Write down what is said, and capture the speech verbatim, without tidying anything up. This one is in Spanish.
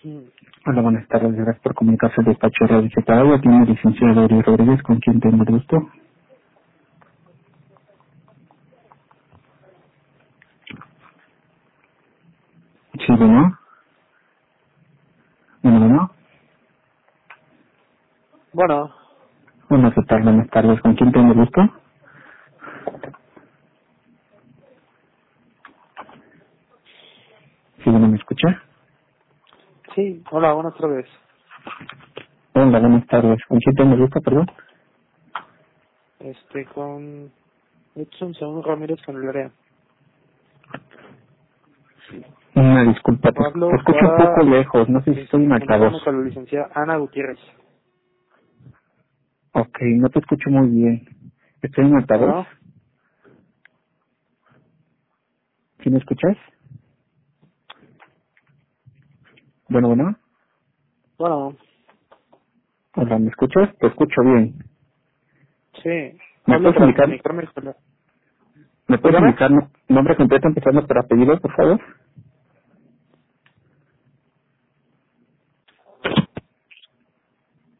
Mm. Hola, buenas tardes. Gracias por comunicarse de Pacho Radio Digital. Tiene el licenciado Uri Rodríguez, con quien tengo el gusto. Sí, bueno. Bueno, bueno. Bueno, Hola, ¿qué tal? Buenas tardes. ¿Con quién tengo el gusto? Sí, bueno, ¿me escucha? sí, hola, buenas tardes. Hola, buenas tardes. ¿Con quién tengo el gusto, perdón? Este, con Edson Segundo Ramírez con el área. Una disculpa, te, te Hablo escucho un poco para lejos. No sé si estoy este, en altavoz. comunicarme con la licenciada Ana Gutiérrez. Ok, no te escucho muy bien. ¿Estoy en altavoz? Bueno, ¿Sí me escuchas? Bueno, bueno. bueno, Hola, ¿me escuchas? Te escucho bien. sí, ¿Me hablo puedes para indicar, comunicarme con la... me puedes Dígame. indicar no- nombre completo empezando por apellido, por favor?